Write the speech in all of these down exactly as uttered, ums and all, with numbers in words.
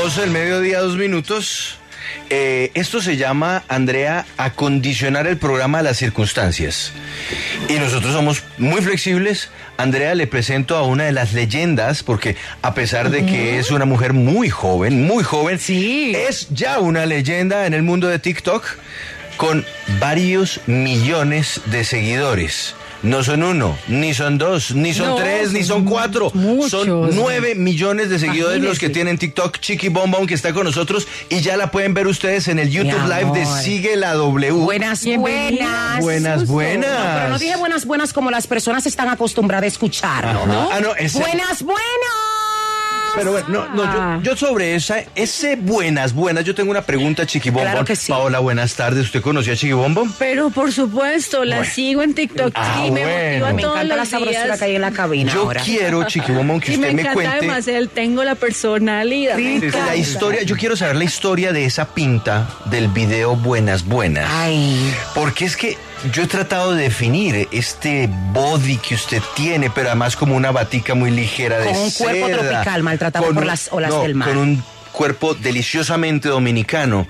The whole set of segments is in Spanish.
doce del mediodía, dos minutos. Eh, esto se llama, Andrea, acondicionar el programa a las circunstancias. Y nosotros somos muy flexibles. Andrea, le presento a una de las leyendas, porque a pesar de que es una mujer muy joven, muy joven, sí, es ya una leyenda en el mundo de TikTok con varios millones de seguidores. No son uno, ni son dos, ni son no, tres, ni son cuatro. Muchos, son nueve millones de seguidores imagínese. Los que tienen TikTok. Chiqui Bom Bom, que está con nosotros, y ya la pueden ver ustedes en el YouTube Live de Sigue la W. Buenas, buenas. Buenas, buenas. No, pero no dije buenas, buenas como las personas están acostumbradas a escucharlo, ¿no? Ah, no, ese... Buenas, buenas. Pero bueno, no, no, yo, yo sobre esa, ese buenas, buenas, yo tengo una pregunta, Chiqui Bom Bom. Claro que sí. Paola, buenas tardes. ¿Usted conoció a Chiqui Bom Bom? Pero por supuesto, la bueno. sigo en TikTok ah, y me bueno. motiva me todos encanta los la sabrosura días. que hay en la cabina Yo ahora. quiero, Chiqui Bom Bom, que y usted me, me cuente. Además, él tengo la personalidad. Sí, la historia, yo quiero saber la historia de esa pinta del video Buenas, Buenas. Ay. Porque es que yo he tratado de definir este body que usted tiene, pero además como una batica muy ligera de seda. Con un cuerpo seda, tropical maltratado por un, las olas no, del mar. Con un cuerpo deliciosamente dominicano.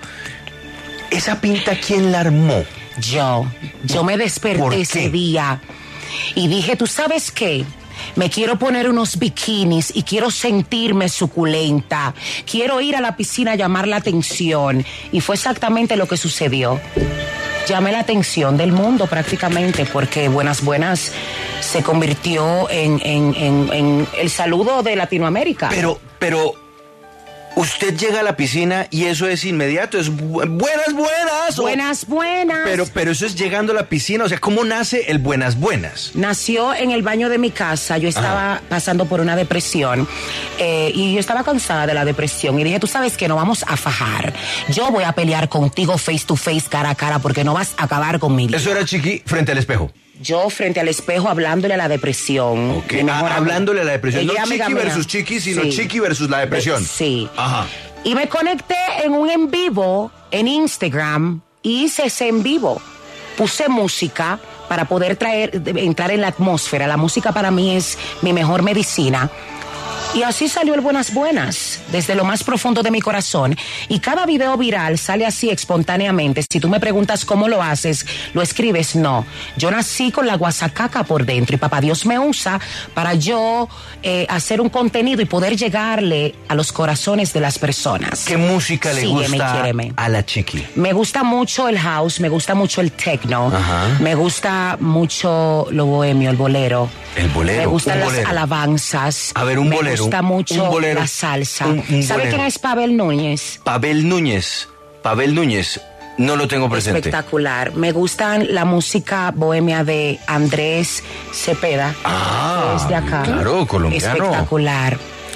¿Esa pinta quién la armó? Yo. Yo me desperté ese día y dije, ¿tú sabes qué? Me quiero poner unos bikinis y quiero sentirme suculenta. Quiero ir a la piscina a llamar la atención. Y fue exactamente lo que sucedió. Llamé la atención del mundo prácticamente porque Buenas Buenas se convirtió en, en, en, en el saludo de Latinoamérica. Pero, pero... Usted llega a la piscina y eso es inmediato, es bu- buenas, buenas. Buenas, o, buenas. Pero, pero eso es llegando a la piscina, o sea, ¿cómo nace el buenas, buenas? Nació en el baño de mi casa, yo estaba Ajá. pasando por una depresión eh, y yo estaba cansada de la depresión y dije, tú sabes que no vamos a fajar, yo voy a pelear contigo face to face, cara a cara, porque no vas a acabar con mi vida. Eso era Chiqui frente al espejo. Yo frente al espejo hablándole a la depresión. Okay. Ah, hablándole a la depresión. Ella no Chiqui versus Chiqui, sino sí. Chiqui versus la depresión. Sí. Ajá. Y me conecté en un en vivo en Instagram y hice ese en vivo. Puse música para poder traer, entrar en la atmósfera. La música para mí es mi mejor medicina. Y así salió el Buenas Buenas, desde lo más profundo de mi corazón. Y cada video viral sale así espontáneamente. Si tú me preguntas cómo lo haces, lo escribes, no. Yo nací con la guasacaca por dentro y papá Dios me usa para yo eh, hacer un contenido y poder llegarle a los corazones de las personas. ¿Qué música le Sígueme, gusta quiéreme. a la Chiqui? Me gusta mucho el house, me gusta mucho el techno, Ajá. me gusta mucho lo bohemio, el bolero. El bolero. Me gustan las bolero. alabanzas. A ver, un me bolero. Me gusta mucho un bolero, la salsa. Un, un ¿Sabe bolero. quién es Pavel Núñez? Pavel Núñez. Pavel Núñez. No lo tengo presente. Espectacular. Me gustan la música bohemia de Andrés Cepeda. Ah, que es de acá. claro, colombiano. Espectacular.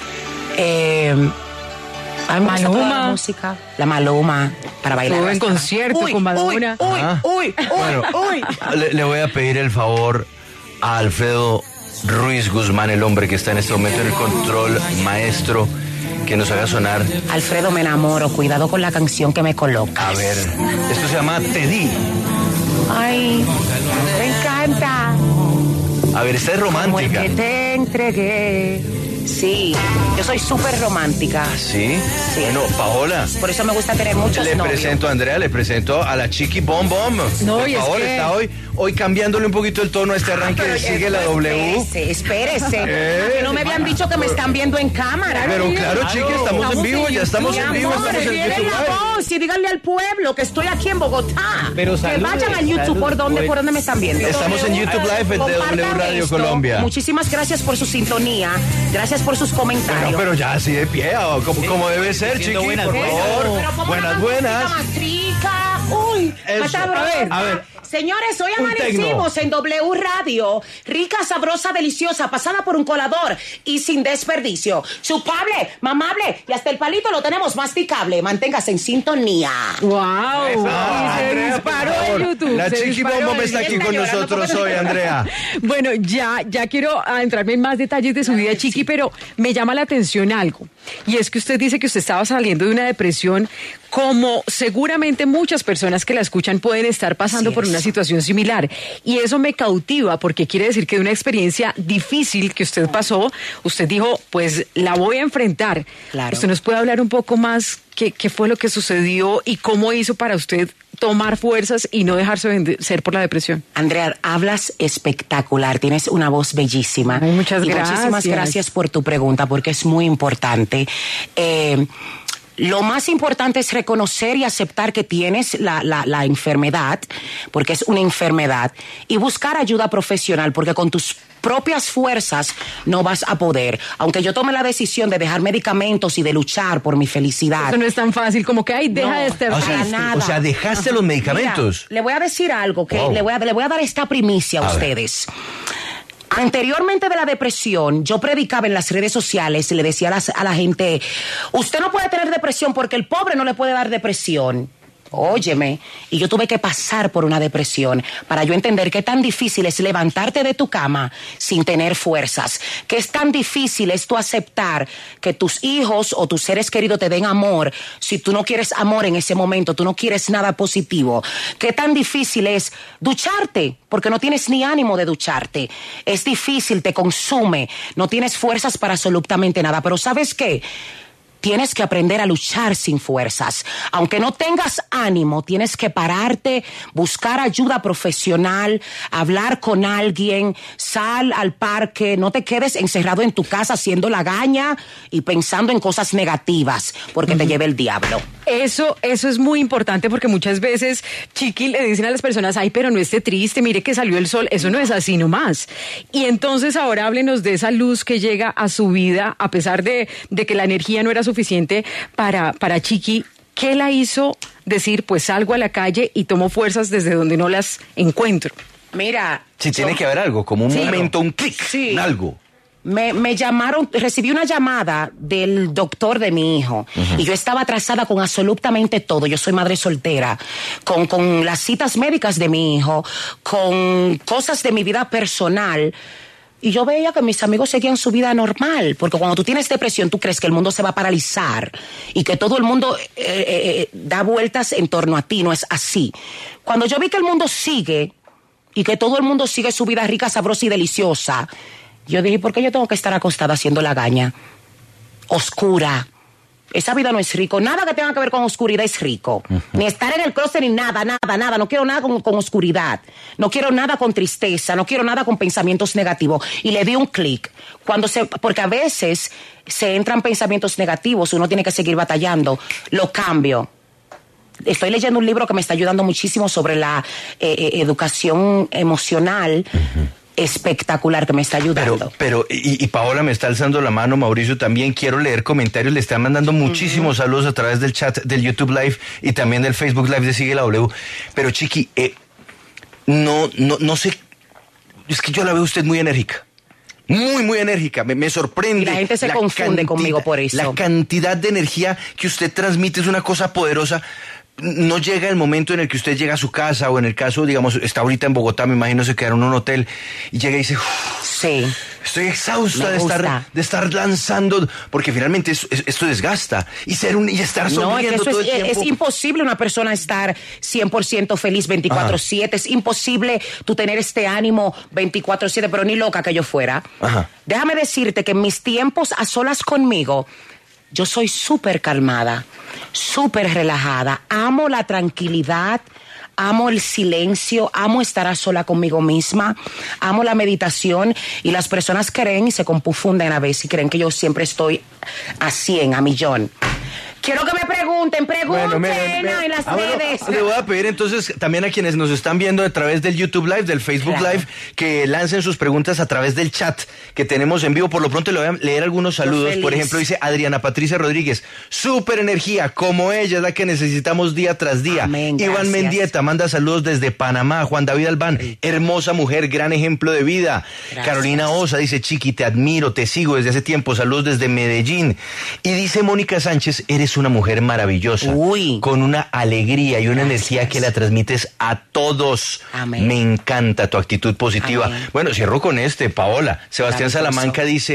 Eh, a mí me gusta toda la música. La Maluma para bailar. Estuvo en concierto uy, con Madonna. Uy, Ah. uy, uy, Bueno, uy. Le, le voy a pedir el favor a Alfredo Ruiz Guzmán, el hombre que está en este momento en el control maestro, que nos haga sonar. Alfredo, me enamoro. Cuidado con la canción que me colocas. A ver, esto se llama Te Di. Ay, me encanta. A ver, esta es Como el romántica. que te entregué. Sí, yo soy súper romántica. ¿Sí? Sí. Bueno, Paola. Por eso me gusta tener muchos Le novios. presento a Andrea, le presento a la Chiqui Bom Bom. No, Por y es favor, que- está hoy, hoy cambiándole un poquito el tono a este arranque Pero, de Sigue eh, la pues, W. Espérese, espérese. Eh, que no me habían dicho que me están viendo en cámara. Pero claro, Chiqui, estamos en vivo, ya estamos en vivo, amor, estamos en tienen YouTube la Live. voz y díganle al pueblo que estoy aquí en Bogotá. Pero que salude, vayan al YouTube, salude, ¿por dónde, pues. por dónde me están viendo? Estamos en YouTube Live, el de Compartan W Radio esto. Colombia. Muchísimas gracias por su sintonía, gracias por sus comentarios. Bueno, pero ya así de pie, o como, como debe ser, Chiqui, buenas, por buenas. favor. Pero pongan Buenas, una buenas. música más rica. Uy, Eso. más sabrosa. A ver, a ver. Señores, hoy Un amanecimos tecno. en W Radio. Rica, sabrosa, deliciosa, pasada por un colador y sin desperdicio. Chupable, mamable y hasta el palito lo tenemos masticable. Manténgase en sintonía. ¡Wow! Ah, y se Andrea, disparó por favor. en YouTube. La se Chiqui disparó Bom Bom en- está aquí Está con llorando nosotros porque- hoy, Andrea. Bueno, ya, ya quiero adentrarme en más detalles de su vida, Chiqui, pero me llama la atención algo. Y es que usted dice que usted estaba saliendo de una depresión, como seguramente muchas personas que la escuchan pueden estar pasando Así por es. una situación similar. Y eso me cautiva porque quiere decir que de una experiencia difícil que usted pasó, usted dijo, pues la voy a enfrentar. Claro. ¿Usted nos puede hablar un poco más qué, qué fue lo que sucedió y cómo hizo para usted tomar fuerzas y no dejarse vencer por la depresión? Andrea, hablas espectacular, tienes una voz bellísima. Ay, muchas y gracias. Muchísimas gracias por tu pregunta, porque es muy importante. Eh, Lo más importante es reconocer y aceptar que tienes la, la, la enfermedad, porque es una enfermedad, y buscar ayuda profesional, porque con tus propias fuerzas no vas a poder. Aunque yo tome la decisión de dejar medicamentos y de luchar por mi felicidad. Eso no es tan fácil como que, ay, deja No, de estar O sea, para nada. o sea, dejaste los medicamentos. Mira, le voy a decir algo, que Wow. le, voy a, le voy a dar esta primicia a, A ver. ustedes. Anteriormente de la depresión, yo predicaba en las redes sociales y le decía a, las- a la gente, usted no puede tener depresión porque el pobre no le puede dar depresión. Óyeme, y yo tuve que pasar por una depresión para yo entender qué tan difícil es levantarte de tu cama sin tener fuerzas, que es tan difícil es tú aceptar que tus hijos o tus seres queridos te den amor si tú no quieres amor en ese momento, tú no quieres nada positivo, qué tan difícil es ducharte porque no tienes ni ánimo de ducharte, es difícil, te consume, no tienes fuerzas para absolutamente nada, pero ¿sabes qué? Tienes que aprender a luchar sin fuerzas. Aunque no tengas ánimo, tienes que pararte, buscar ayuda profesional, hablar con alguien, sal al parque, no te quedes encerrado en tu casa haciendo lagaña y pensando en cosas negativas, porque uh-huh. te lleva el diablo. Eso, eso es muy importante porque muchas veces, Chiqui, le dicen a las personas, ay, pero no esté triste, mire que salió el sol. Eso no es así nomás. Y entonces ahora háblenos de esa luz que llega a su vida, a pesar de, de que la energía no era suficiente para, para Chiqui. ¿Qué la hizo decir, pues salgo a la calle y tomo fuerzas desde donde no las encuentro? Mira. Sí, tiene yo, que haber algo, como un sí, momento, un clic, sí. algo. Me, me llamaron, recibí una llamada del doctor de mi hijo uh-huh. y yo estaba atrasada con absolutamente todo. Yo soy madre soltera, con, con las citas médicas de mi hijo, con cosas de mi vida personal. Y yo veía que mis amigos seguían su vida normal, porque cuando tú tienes depresión, tú crees que el mundo se va a paralizar y que todo el mundo eh, eh, da vueltas en torno a ti. No es así. Cuando yo vi que el mundo sigue y que todo el mundo sigue su vida rica, sabrosa y deliciosa, yo dije, ¿por qué yo tengo que estar acostada haciendo lagaña? Oscura. Esa vida no es rico. Nada que tenga que ver con oscuridad es rico. Uh-huh. Ni estar en el closet ni nada, nada, nada. No quiero nada con, con oscuridad. No quiero nada con tristeza. No quiero nada con pensamientos negativos. Y le di un clic. Cuando se, porque a veces se entran pensamientos negativos. Uno tiene que seguir batallando. Lo cambio. Estoy leyendo un libro que me está ayudando muchísimo sobre la eh, eh, educación emocional. Uh-huh. Espectacular, que me está ayudando. Pero, pero y, y Paola me está alzando la mano, Mauricio también, quiero leer comentarios, le están mandando muchísimos uh-huh. saludos a través del chat del YouTube Live y también del Facebook Live de Sigue la W. Pero Chiqui, eh, no, no, no sé, es que yo la veo usted muy enérgica. Muy, muy enérgica, me, me sorprende. Y la gente se la confunde cantidad, conmigo por eso. La cantidad de energía que usted transmite es una cosa poderosa. No llega el momento en el que usted llega a su casa, o en el caso, digamos, está ahorita en Bogotá, me imagino se quedaron en un hotel y llega y dice, sí, estoy exhausta de estar, de estar lanzando, porque finalmente es, es, esto desgasta y ser un, y estar sonriendo no, es que eso todo es, el tiempo. Es imposible una persona estar cien por ciento feliz veinticuatro siete, es imposible tú tener este ánimo veinticuatro siete, pero ni loca que yo fuera. Ajá. Déjame decirte que en mis tiempos a solas conmigo, yo soy súper calmada, súper relajada, amo la tranquilidad, amo el silencio, amo estar a sola conmigo misma, amo la meditación, y las personas creen y se confunden a veces y creen que yo siempre estoy a cien, a millón. Quiero que me pregunten, pregunten bueno, me, me, en las ah, redes. Bueno, le voy a pedir entonces también a quienes nos están viendo a través del YouTube Live, del Facebook claro. Live, que lancen sus preguntas a través del chat que tenemos en vivo. Por lo pronto le voy a leer algunos saludos. Por ejemplo, dice Adriana Patricia Rodríguez, súper energía, como ella es la que necesitamos día tras día. Amén, Iván gracias. Mendieta manda saludos desde Panamá. Juan David Albán, sí. hermosa mujer, gran ejemplo de vida. Gracias. Carolina Osa dice, Chiqui, te admiro, te sigo desde hace tiempo. Saludos desde Medellín. Y dice Mónica Sánchez, eres una mujer maravillosa, Uy. con una alegría y una Gracias. energía que la transmites a todos. Amén. Me encanta tu actitud positiva. Amén. Bueno, cierro con este, Paola. Sebastián Salamanca dice,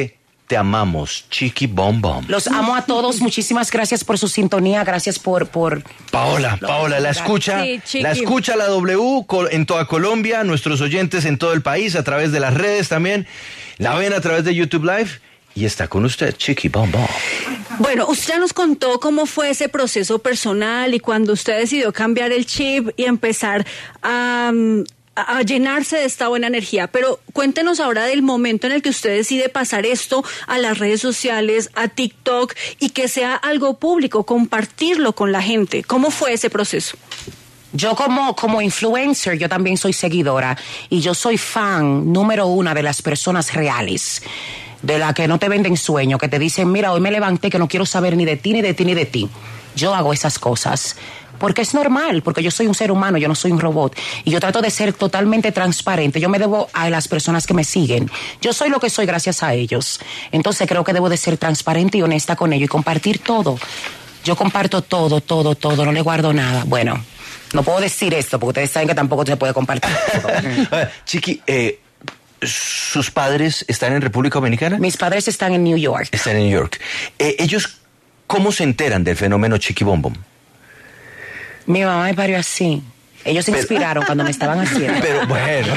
te amamos, Chiqui Bom Bom. Los amo a todos, muchísimas gracias por su sintonía, gracias por... por Paola, Paola, la escucha, sí, la escucha la W en toda Colombia, nuestros oyentes en todo el país, a través de las redes también, la ven a través de YouTube Live y está con usted, Chiqui Bom Bom. Bueno, usted ya nos contó cómo fue ese proceso personal y cuando usted decidió cambiar el chip y empezar a, a llenarse de esta buena energía, pero cuéntenos ahora del momento en el que usted decide pasar esto a las redes sociales, a TikTok y que sea algo público, compartirlo con la gente. ¿Cómo fue ese proceso? Yo como, como influencer, yo también soy seguidora y yo soy fan número uno de las personas reales. De la que no te venden sueño, que te dicen, mira, hoy me levanté que no quiero saber ni de ti, ni de ti, ni de ti. Yo hago esas cosas porque es normal, porque yo soy un ser humano, yo no soy un robot. Y yo trato de ser totalmente transparente. Yo me debo a las personas que me siguen. Yo soy lo que soy gracias a ellos. Entonces creo que debo de ser transparente y honesta con ellos y compartir todo. Yo comparto todo, todo, todo, no le guardo nada. Bueno, no puedo decir esto porque ustedes saben que tampoco se puede compartir todo. Chiqui, eh... ¿sus padres están en República Dominicana? Mis padres están en New York. Están en New York. Eh, ¿Ellos cómo se enteran del fenómeno Chiqui Bom Bom? Mi mamá me parió así. Ellos se inspiraron cuando me estaban haciendo. Pero bueno,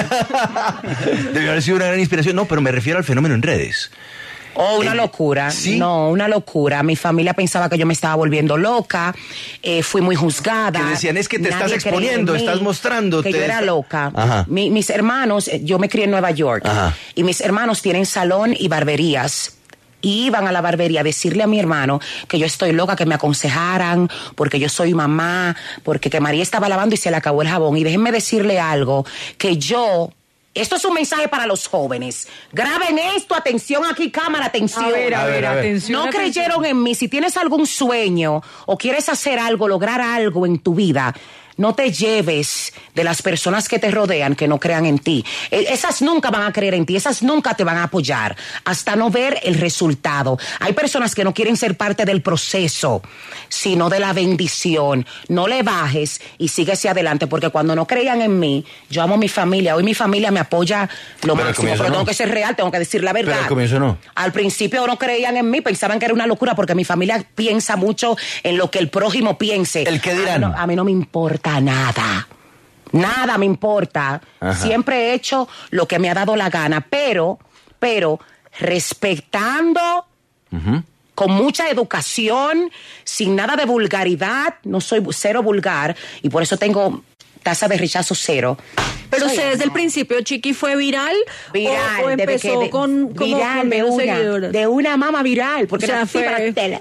debió haber sido una gran inspiración. No, pero me refiero al fenómeno en redes. Oh, una eh, locura. ¿sí? No, una locura. Mi familia pensaba que yo me estaba volviendo loca. Eh, fui muy juzgada. Que decían, es que te Nadie estás exponiendo, mí, estás mostrándote. Que yo era loca. Mi, mis hermanos, yo me crié en Nueva York. Ajá. Y mis hermanos tienen salón y barberías. Y iban a la barbería a decirle a mi hermano que yo estoy loca, que me aconsejaran, porque yo soy mamá, porque que María estaba lavando y se le acabó el jabón. Y déjenme decirle algo, que yo... Esto es un mensaje para los jóvenes. Graben esto, atención aquí, cámara, atención. A ver, a ver, a ver. Atención. No atención. creyeron en mí. Si tienes algún sueño o quieres hacer algo, lograr algo en tu vida, no te lleves de las personas que te rodean que no crean en ti. Esas nunca van a creer en ti, esas nunca te van a apoyar hasta no ver el resultado. Hay personas que no quieren ser parte del proceso, sino de la bendición. No le bajes y sigue hacia adelante, porque cuando no creían en mí, yo amo a mi familia. Hoy mi familia me apoya lo pero máximo, pero no. Tengo que ser real, tengo que decir la verdad. Pero al comienzo no. Al principio no creían en mí, pensaban que era una locura, porque mi familia piensa mucho en lo que el prójimo piense. ¿El qué dirán? A mí no, a mí no me importa nada, nada me importa. Ajá. Siempre he hecho lo que me ha dado la gana, pero, pero respetando, uh-huh. con mucha educación, sin nada de vulgaridad. No soy cero vulgar y por eso tengo tasa de rechazo cero. Pero usted desde el principio, Chiqui, ¿fue viral? Viral. ¿O, o empezó de, con, como viral con de una, seguidores? de una mama viral, porque o sea, nací fue... para tele.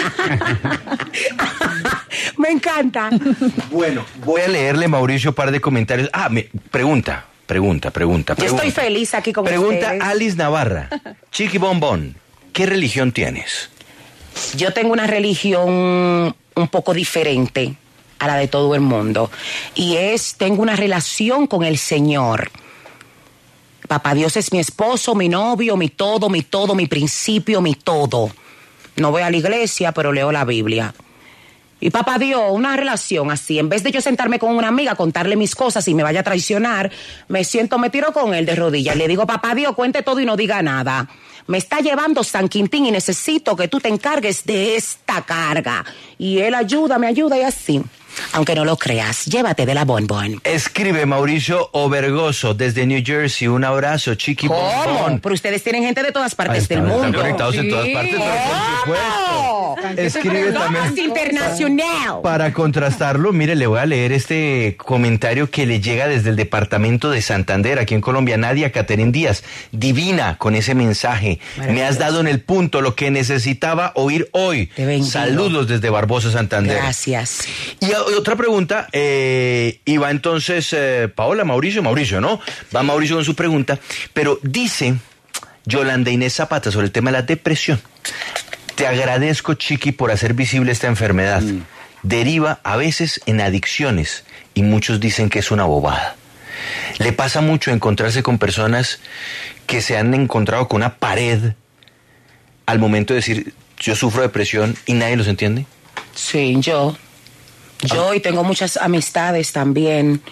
Me encanta. Bueno, voy a leerle, Mauricio, un par de comentarios. Ah, me, pregunta, pregunta, pregunta, pregunta. Yo estoy feliz aquí con pregunta ustedes. Pregunta Alice Navarra. Chiqui Bom Bom, ¿qué religión tienes? Yo tengo una religión un poco diferente a la de todo el mundo, y es, tengo una relación con el Señor. Papá Dios es mi esposo, mi novio, mi todo, mi todo, mi principio, mi todo. No voy a la iglesia, pero leo la Biblia. Y papá Dios, una relación así, en vez de yo sentarme con una amiga, contarle mis cosas y me vaya a traicionar, me siento, me tiro con él de rodillas y le digo, papá Dios, cuente todo y no diga nada. Me está llevando San Quintín y necesito que tú te encargues de esta carga. Y él ayuda, me ayuda y así. Aunque no lo creas, llévate de la bonbon. Escribe Mauricio Obergoso desde New Jersey. Un abrazo, Chiqui Bom Bom. Pero ustedes tienen gente de todas partes están, del mundo. Están conectados sí. en todas partes, pero por supuesto. Escribe también internacional. Para contrastarlo, mire, le voy a leer este comentario que le llega desde el departamento de Santander, aquí en Colombia. Nadia Caterín Díaz, divina con ese mensaje. Me has dado en el punto lo que necesitaba oír hoy. Saludos desde Barbosa, Santander. Gracias. Y otra pregunta, eh, y va entonces eh, Paola, Mauricio, Mauricio, ¿no? Va Mauricio con su pregunta, pero dice Yolanda Inés Zapata sobre el tema de la depresión. Te agradezco, Chiqui, por hacer visible esta enfermedad. Mm. Deriva a veces en adicciones y muchos dicen que es una bobada. Le pasa mucho encontrarse con personas que se han encontrado con una pared al momento de decir, yo sufro depresión y nadie los entiende. Sí, yo... Yo y tengo muchas amistades también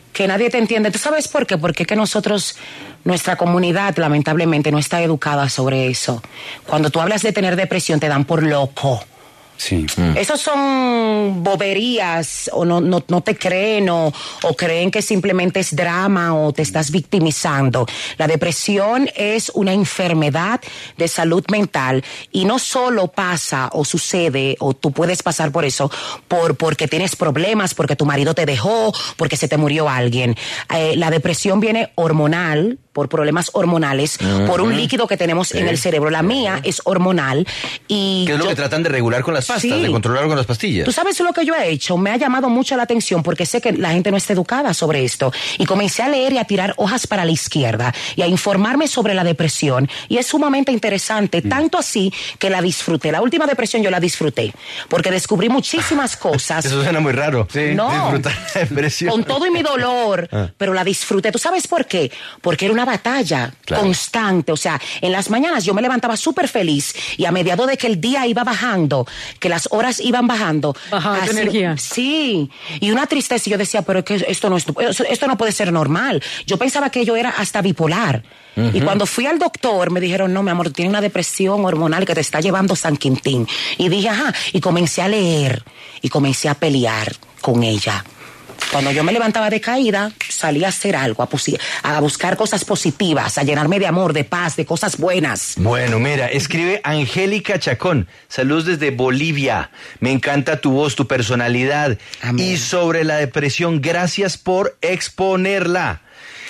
que nadie te entiende. ¿Tú sabes por qué? Porque es que nosotros, nuestra comunidad, lamentablemente, no está educada sobre eso. Cuando tú hablas de tener depresión, te dan por loco. Sí. Mm. Esos son boberías, o no, no, no te creen, o, o creen que simplemente es drama, o te estás victimizando. La depresión es una enfermedad de salud mental, y no solo pasa o sucede, o tú puedes pasar por eso, por porque tienes problemas, porque tu marido te dejó, porque se te murió alguien. Eh, la depresión viene hormonal, por problemas hormonales, uh-huh. por un líquido que tenemos sí. en el cerebro. La mía uh-huh. es hormonal. Y ¿qué es lo yo, que tratan de regular con las pastas, sí. de controlar con las pastillas? ¿Tú sabes lo que yo he hecho? Me ha llamado mucho la atención porque sé que la gente no está educada sobre esto. Y comencé a leer y a tirar hojas para la izquierda y a informarme sobre la depresión. Y es sumamente interesante, mm. tanto así que la disfruté. La última depresión yo la disfruté porque descubrí muchísimas cosas. Eso suena muy raro. Sí. No, disfrutar la depresión. Con todo y mi dolor, ah. pero la disfruté. ¿Tú sabes por qué? Porque era una batalla claro. constante. O sea, en las mañanas yo me levantaba súper feliz y a mediado de que el día iba bajando, que las horas iban bajando. Bajaba tu energía. Sí. Y una tristeza. Y yo decía, pero es que esto no, es, esto no puede ser normal. Yo pensaba que yo era hasta bipolar. Uh-huh. Y cuando fui al doctor me dijeron, no, mi amor, tiene una depresión hormonal que te está llevando San Quintín. Y dije, ajá. Y comencé a leer y comencé a pelear con ella. Cuando yo me levantaba de caída, salía a hacer algo, a, posi- a buscar cosas positivas, a llenarme de amor, de paz, de cosas buenas. Bueno, mira, escribe Angélica Chacón. Saludos desde Bolivia. Me encanta tu voz, tu personalidad. Amén. Y sobre la depresión, gracias por exponerla.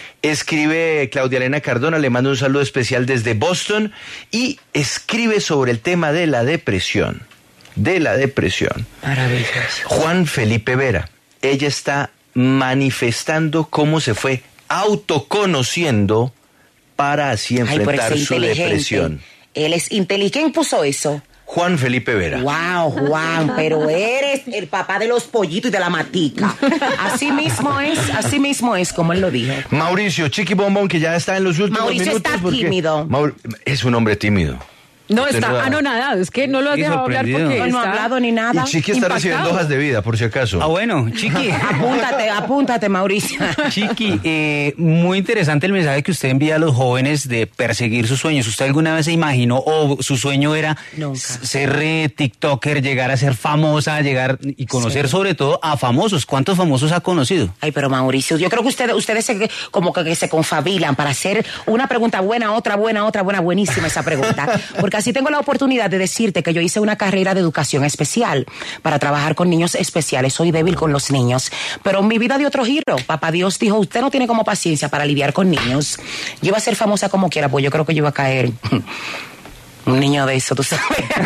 Escribe Claudia Elena Cardona, le mando un saludo especial desde Boston. Y escribe sobre el tema de la depresión. De la depresión. Maravilloso. Juan Felipe Vera. Ella está manifestando cómo se fue autoconociendo para así enfrentar Ay, su depresión. Él es inteligente. ¿Quién puso eso? Juan Felipe Vera. Wow, Juan, pero eres el papá de los pollitos y de la matica. Así mismo es, así mismo es, como él lo dijo. Mauricio Chiqui Bombón, que ya está en los últimos Mauricio minutos. Mauricio está tímido. Maur... Es un hombre tímido. No, está anonadado, es que no lo has dejado hablar porque no, no ha hablado ni nada. Y Chiqui está impactado. Recibiendo hojas de vida, por si acaso. Ah, bueno, Chiqui. apúntate, apúntate, Mauricio. Chiqui, eh, muy interesante el mensaje que usted envía a los jóvenes de perseguir sus sueños. ¿Usted alguna vez se imaginó o su sueño era Nunca. ser eh, TikToker, llegar a ser famosa, llegar y conocer sí. sobre todo a famosos? ¿Cuántos famosos ha conocido? Ay, pero Mauricio, yo creo que ustedes, ustedes se, como que, que se confabilan para hacer una pregunta buena, otra buena, otra buena, buenísima esa pregunta. Porque así tengo la oportunidad de decirte que yo hice una carrera de educación especial para trabajar con niños especiales. Soy débil con los niños, pero mi vida dio otro giro. Papá Dios dijo, usted no tiene como paciencia para lidiar con niños. Yo iba a ser famosa como quiera, pues yo creo que yo iba a caer un niño de eso, tú sabes.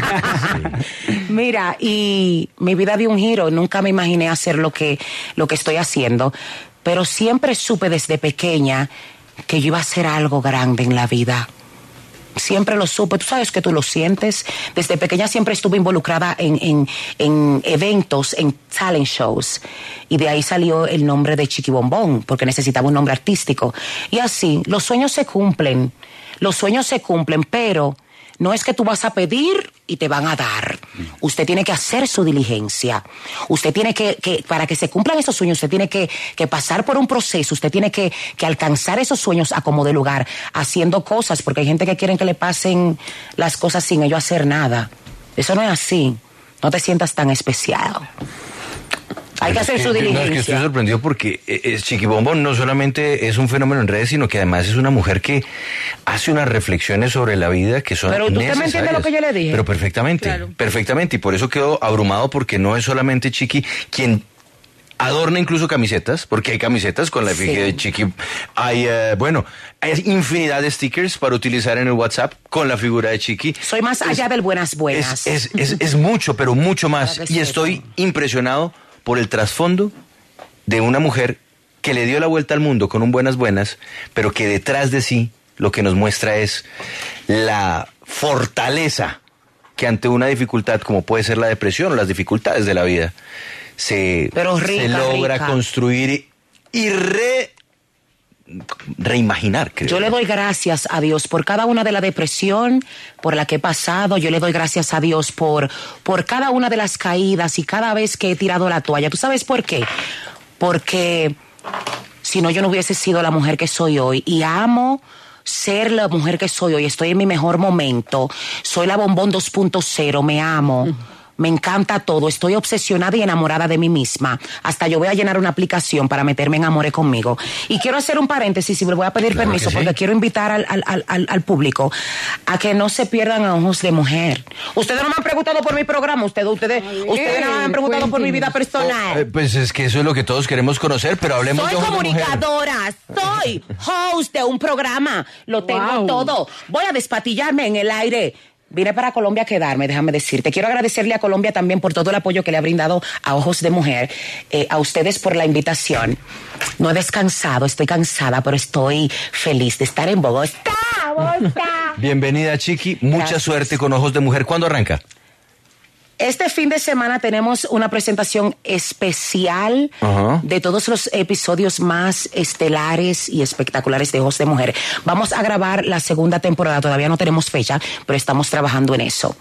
Sí. Mira, y mi vida dio un giro. Nunca me imaginé hacer lo que, lo que estoy haciendo, pero siempre supe desde pequeña que yo iba a hacer algo grande en la vida. Siempre lo supe, tú sabes que tú lo sientes. Desde pequeña siempre estuve involucrada en, en, en eventos, en talent shows. Y de ahí salió el nombre de Chiqui Bombón, porque necesitaba un nombre artístico. Y así, los sueños se cumplen. Los sueños se cumplen, pero no es que tú vas a pedir y te van a dar. Usted tiene que hacer su diligencia. Usted tiene que, que para que se cumplan esos sueños, usted tiene que, que pasar por un proceso. Usted tiene que, que alcanzar esos sueños a como de lugar, haciendo cosas, porque hay gente que quieren que le pasen las cosas sin ellos hacer nada. Eso no es así. No te sientas tan especial. Hay que hacer su diligencia. No, es que estoy sorprendido porque eh, Chiqui Bombón no solamente es un fenómeno en redes, sino que además es una mujer que hace unas reflexiones sobre la vida que son Pero tú necesarias. me entiendes lo que yo le dije. Pero perfectamente, claro. perfectamente. Y por eso quedo abrumado porque no es solamente Chiqui quien adorna incluso camisetas, porque hay camisetas con la efigie sí. de Chiqui. Hay, uh, bueno, hay infinidad de stickers para utilizar en el WhatsApp con la figura de Chiqui. Soy más es, allá del buenas buenas. Es, es, es, es mucho, pero mucho más. Y estoy impresionado por el trasfondo de una mujer que le dio la vuelta al mundo con un buenas buenas, pero que detrás de sí lo que nos muestra es la fortaleza que ante una dificultad como puede ser la depresión o las dificultades de la vida se, pero rica, se logra rica. construir y re reimaginar, creo. Yo le doy gracias a Dios por cada una de la depresión por la que he pasado. Yo le doy gracias a Dios por, por cada una de las caídas y cada vez que he tirado la toalla. ¿Tú sabes por qué? Porque si no yo no hubiese sido la mujer que soy hoy. Y amo ser la mujer que soy hoy. Estoy en mi mejor momento. Soy la Bombón dos punto cero. Me amo. Uh-huh. Me encanta todo, estoy obsesionada y enamorada de mí misma. Hasta yo voy a llenar una aplicación para meterme en Amore conmigo. Y quiero hacer un paréntesis y me voy a pedir claro permiso sí. porque quiero invitar al, al, al, al público a que no se pierdan a Ojos de Mujer. Ustedes no me han preguntado por mi programa, ustedes, ustedes, ver, ustedes no me han preguntado cuéntenos. por mi vida personal. Oh, eh, pues es que eso es lo que todos queremos conocer, pero hablemos soy de Ojos de Mujer. Soy comunicadora, soy host de un programa, lo tengo wow. todo. Voy a despatillarme en el aire. Vine para Colombia a quedarme, déjame decirte. Quiero agradecerle a Colombia también por todo el apoyo que le ha brindado a Ojos de Mujer, eh, a ustedes por la invitación. No he descansado, estoy cansada, pero estoy feliz de estar en Bogotá. Bogotá. Bienvenida, Chiqui. Mucha Gracias. suerte con Ojos de Mujer. ¿Cuándo arranca? Este fin de semana tenemos una presentación especial uh-huh. de todos los episodios más estelares y espectaculares de Ojos de Mujer. Vamos a grabar la segunda temporada, todavía no tenemos fecha, pero estamos trabajando en eso.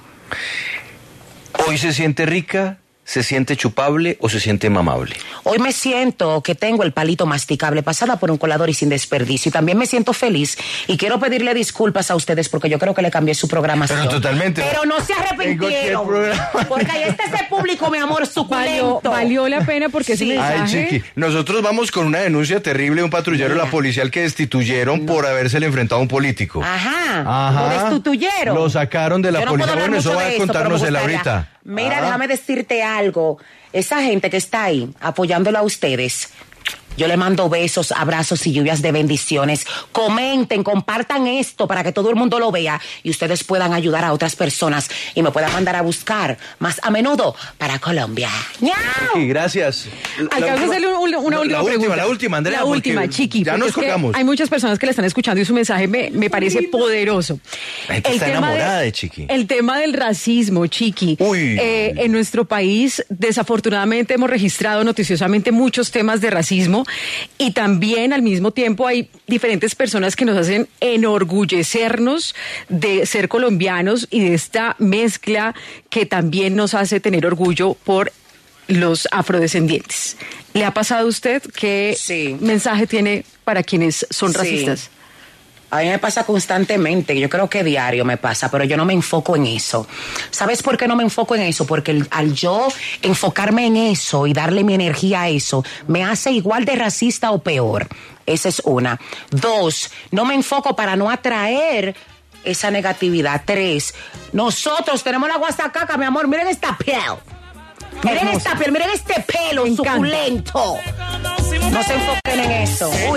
¿Hoy se siente rica? ¿Se siente chupable o se siente mamable? Hoy me siento que tengo el palito masticable, pasada por un colador y sin desperdicio. Y también me siento feliz y quiero pedirle disculpas a ustedes porque yo creo que le cambié su programación. Pero totalmente. Pero no se arrepintieron. Porque ahí está ese público, mi amor, suculento. Valió, valió la pena porque ese sí. mensaje... Ay, Chiqui, nosotros vamos con una denuncia terrible de un patrullero de la policía al que destituyeron no. por habérsele enfrentado a un político. Ajá. Ajá. Lo destituyeron. Lo sacaron de la yo no policía. Bueno, eso va a contarnos él ahorita. Mira, ah. déjame decirte algo. Esa gente que está ahí apoyándola a ustedes, yo le mando besos, abrazos y lluvias de bendiciones. Comenten, compartan esto para que todo el mundo lo vea y ustedes puedan ayudar a otras personas y me puedan mandar a buscar más a menudo para Colombia. Sí, gracias. Alcanza a hacerle una, una la, última la pregunta. Última, la última, Andrea. La última, Chiqui. Ya nos colgamos. Hay muchas personas que le están escuchando y su mensaje me, me parece poderoso. La gente está enamorada de, de Chiqui. El tema del racismo, Chiqui. Uy. Eh, en nuestro país, desafortunadamente, hemos registrado noticiosamente muchos temas de racismo y también También al mismo tiempo hay diferentes personas que nos hacen enorgullecernos de ser colombianos y de esta mezcla que también nos hace tener orgullo por los afrodescendientes. ¿Le ha pasado a usted? ¿Qué sí. mensaje tiene para quienes son racistas? Sí. A mí me pasa constantemente, yo creo que diario me pasa, pero yo no me enfoco en eso. ¿Sabes por qué no me enfoco en eso? Porque el, al yo enfocarme en eso y darle mi energía a eso, me hace igual de racista o peor. Esa es una. Dos, no me enfoco para no atraer esa negatividad. Tres, nosotros tenemos la guasacaca, mi amor, miren esta piel. Miren Hermoso. esta piel, miren este pelo suculento. No se enfoquen en eso. Uy.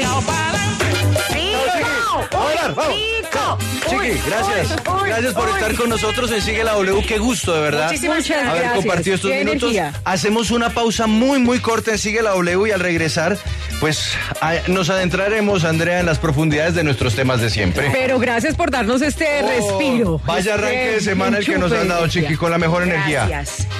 Hola, vamos. Chiqui, gracias. Uy, uy, gracias por uy. estar con nosotros en Sigue la W. Qué gusto, de verdad. Muchísimas gracias. Haber compartido estos Qué minutos. Energía. Hacemos una pausa muy, muy corta en Sigue la W y al regresar, pues a, nos adentraremos, Andrea, en las profundidades de nuestros temas de siempre. Pero gracias por darnos este oh, respiro. Vaya arranque este de semana el que nos han dado, Chiqui, con la mejor gracias. energía.